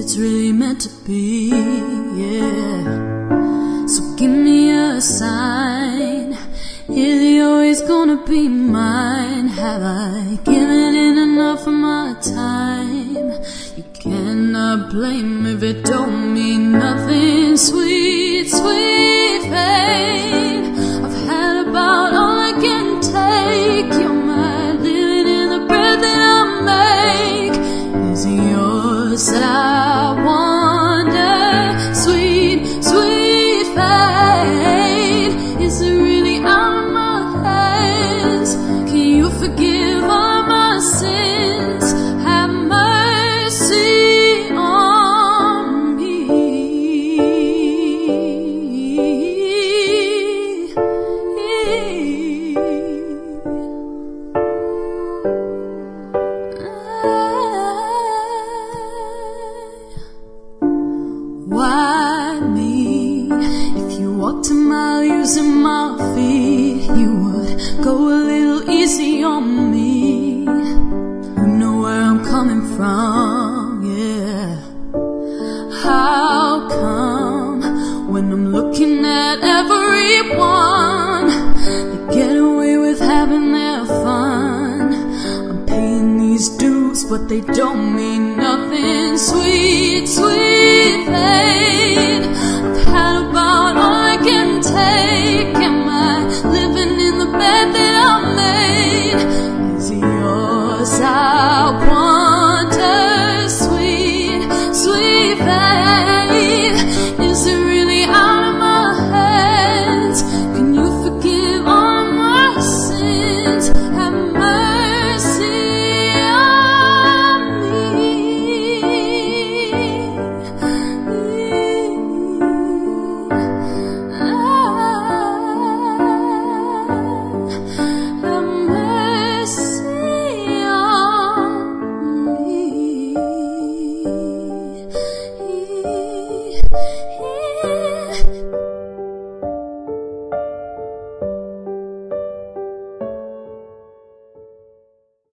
it's really meant to be, yeah. So give me a sign, is he always gonna be mine? Have I given in enough of my time? You cannot blame if it don't mean nothing. Sweet, sweet fate, I've had about all I can take. You're my living in the breath that I make. Is it yours that I wonder? Sweet, sweet fate, is it really out of my hands? Can you forgive all my sins? Have mercy on me. Why me? If you walked a mile using my feet, you would go a little easy on me. You know where I'm coming from, yeah. How come when I'm looking at everyone, they get away with having their fun? I'm paying these dues, but they don't mean nothing. Sweet, sweet fate, I've had a